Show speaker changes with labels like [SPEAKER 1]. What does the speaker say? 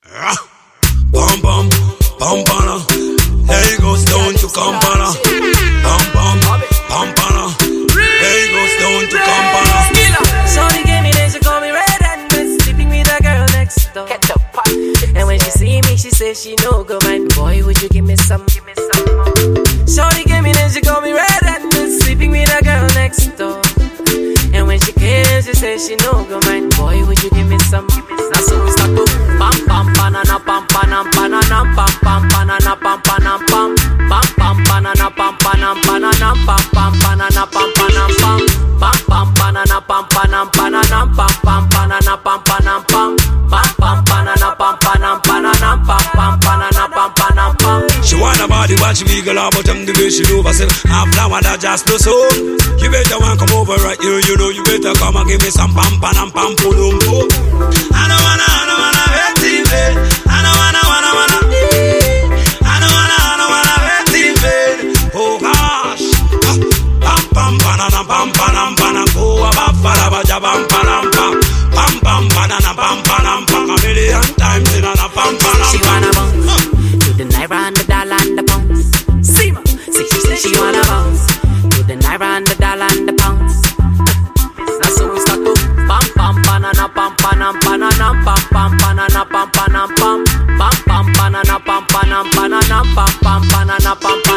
[SPEAKER 1] Bum bum, bum bana. There you go, stone to Kampala. Bum bum, bum bana. There you go, stone to Kampala.
[SPEAKER 2] Shorty gave me this, she call me red-handed, sleeping with a girl next door. And when she see me, she says she no go mind. Boy, would you give me some? Shorty gave me this, she call me red-handed, sleeping with a girl next door. And when she came, she says she no go mind. Boy, would you give me some? That's so we start to pam pam banana pam panam banana pam pam banana pam panam pam pam pam banana pam panam banana pam pam banana pam panam pam pam pam banana pam panam banana pam pam banana pam panam pam pam pam banana pam panam banana pam pam banana pam panam pam.
[SPEAKER 1] She wanna body watch me girl, but I'm the way she do herself. I'm flower that just no so. You better want come over right here, you know. You better come and give me some pam panam pam pulum po. I don't wanna hurt you, babe. I don't wanna. I don't wanna hurt you, babe. Oh gosh. Pam pam banana pam panam panam po. Abba bam panam pam pam pam banana pam panam pam. A million times in a pam panam.
[SPEAKER 2] She wanna bounce to the naira and the dollar and the pounds. See ma, see she say she wanna bounce to the naira and the dollar and the pounds. That's how we start to pam pam banana pam panam banana pam pam banana pam panam pam pam pam banana pam panam banana pam pam banana pam.